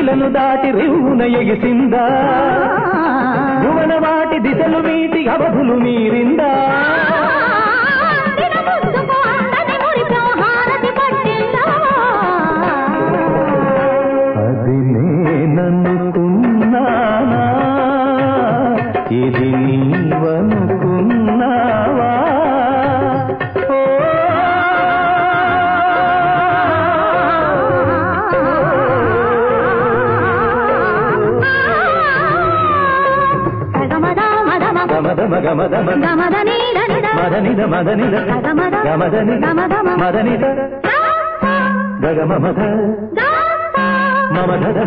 దిక్కులను దాటి రివ్వున ఎగిసిందా భువన వాటి దిశలు వీటి అవధులు మీరిందా అది నేననుకున్నానా ఇది నీవనుకున్నావా మదనిద మదనిద గమదని మదనిద గగమ మద మమదన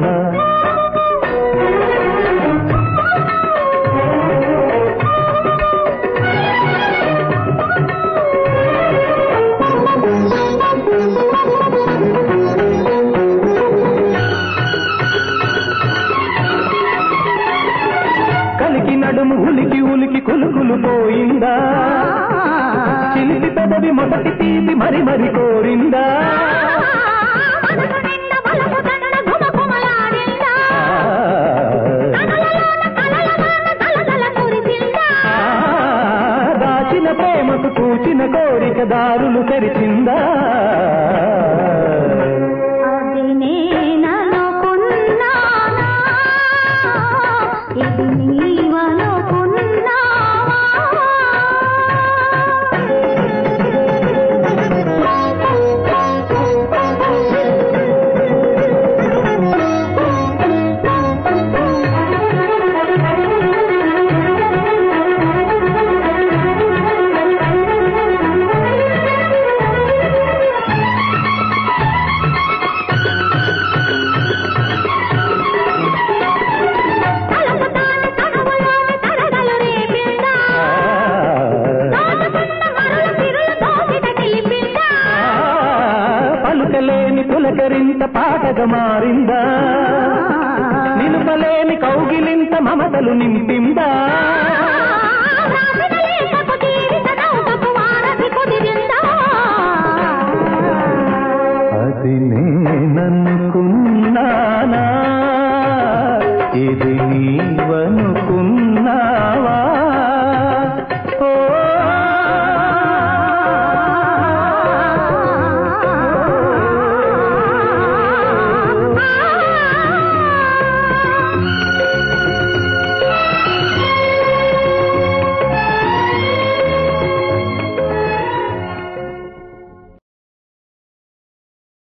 కలికి నడుము ఉలికి ఉలికి కులుకులు పోయిందా చిలిపి పెదవి మొదటి తీపి మరి మరి కోరిందా దాచిన ప్రేమకు కూచిన కోరిక దారులు తెరిచిందా పలుకలేని పులకరింత పాటగా మారిందా నిలుపలేని కౌగిలింత మమతలు నింపిందా అది నేననుకున్నానా ఇది